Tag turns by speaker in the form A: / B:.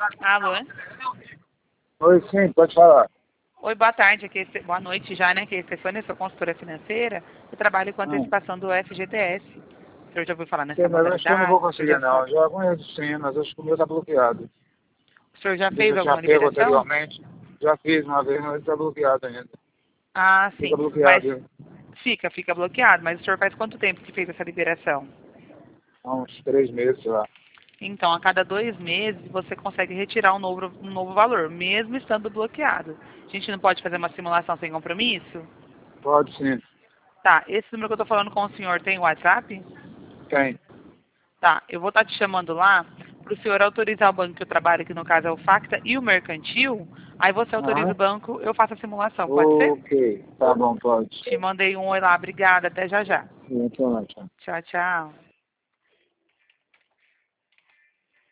A: Alô?
B: Oi, sim, pode falar.
A: Oi, boa tarde. Boa noite já, né? Aqui é Stefania, sou consultora financeira. Eu trabalho com antecipação do FGTS. O senhor já ouviu falar nessa
B: Sim, mas acho que eu não vou
A: modalidade? O senhor
B: conseguir
A: já
B: não.
A: sabe?
B: Já conheço sim, mas acho que o meu está bloqueado.
A: O senhor já
B: Deixa
A: fez
B: eu já
A: alguma
B: pego
A: liberação?
B: anteriormente. Já fiz uma vez, mas está bloqueado ainda.
A: Ah,
B: Fica
A: sim. Mas
B: bloqueado
A: fica bloqueado. Mas o senhor faz quanto tempo que fez essa liberação?
B: há uns 3 meses lá.
A: Então, a cada 2 meses, você consegue retirar um novo valor, mesmo estando bloqueado. A gente não pode fazer uma simulação sem compromisso?
B: Pode sim.
A: Tá, esse número que eu tô falando com o senhor tem WhatsApp?
B: Tem.
A: Tá, eu vou estar te chamando lá para o senhor autorizar o banco que eu trabalho, que no caso é o Facta e o Mercantil. Aí você autoriza o
B: Aham.
A: banco, eu faço a simulação, pode ser?
B: Ok. Tá bom, pode.
A: Te mandei um oi lá, obrigada, até já já.
B: Então, tchau.
A: Tchau, tchau.